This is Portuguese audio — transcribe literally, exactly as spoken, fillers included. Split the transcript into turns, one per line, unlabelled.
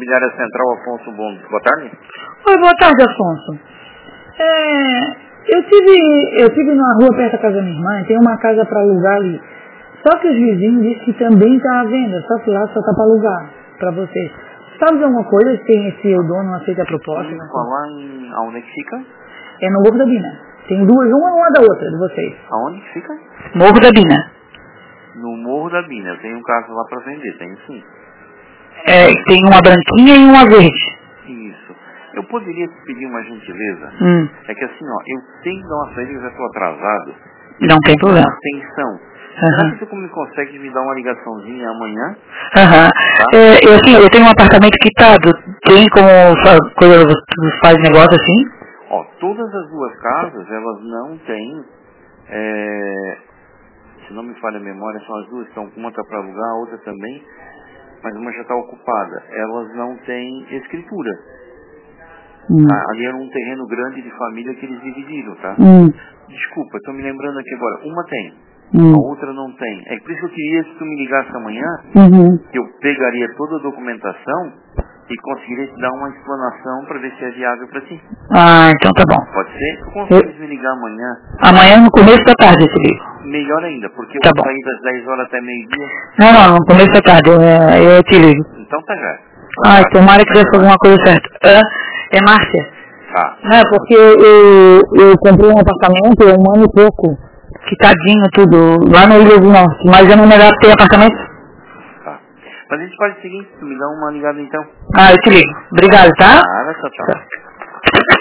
Imobiliária Central, Afonso Bundes. Boa tarde.
Oi, boa tarde, Afonso. É, eu tive, eu tive numa rua perto da casa da minha irmã, tem uma casa para alugar ali. Só que os vizinhos disseram que também está à venda, só que lá só está para alugar, para vocês. Sabe de alguma coisa se tem esse o dono não aceita a proposta?
Vamos falar em... Aonde é que fica?
É no Morro da Bina. Tem duas, uma uma da outra, de vocês.
Aonde que fica?
Morro da Bina.
No Morro da Bina. Eu tenho um caso lá para vender, tenho sim.
É, tem uma branquinha e uma verde.
Isso. Eu poderia te pedir uma gentileza?
Hum.
É que assim, ó, eu tenho que dar uma saída, eu já estou atrasado.
Não tem problema.
Atenção.
Uhum.
Será que tu me consegue me dar uma ligaçãozinha amanhã?
Aham.
Tá?
É, eu, assim, eu tenho um apartamento quitado. Tem como fa- coisa, faz negócio assim?
Ó, todas as duas casas, elas não têm, é, se não me falha a memória, são as duas, então uma está para alugar, a outra também, mas uma já está ocupada. Elas não têm escritura.
Hum.
Tá? Ali era um terreno grande de família que eles dividiram, tá?
Hum.
Desculpa, estou me lembrando aqui agora. Uma tem,
Hum.
a outra não tem. É por isso que eu queria, se tu me ligasse amanhã,
Uhum.
que eu pegaria toda a documentação e conseguiria te dar uma explanação para ver se é viável para ti.
Ah, então tá bom.
Pode ser? Tu consegues me ligar amanhã?
Amanhã no começo da tarde esse livro.
Melhor ainda, porque eu
Tá
vou
bom.
sair das dez horas até meio-dia.
Não, não, no começo da tarde, eu, eu te ligo.
Então tá já.
Ai, tomara que desse alguma coisa certa. É, é Márcia?
Tá.
Não, é porque eu, eu comprei um apartamento há um ano e pouco, quitadinho tudo, lá no Ilha do Norte, mas eu não me adaptei apartamento.
Tá. Mas a gente faz o seguinte, tu me dá uma ligada então.
Ah, eu te ligo. Obrigado, tá?
Ah, tchau, tchau.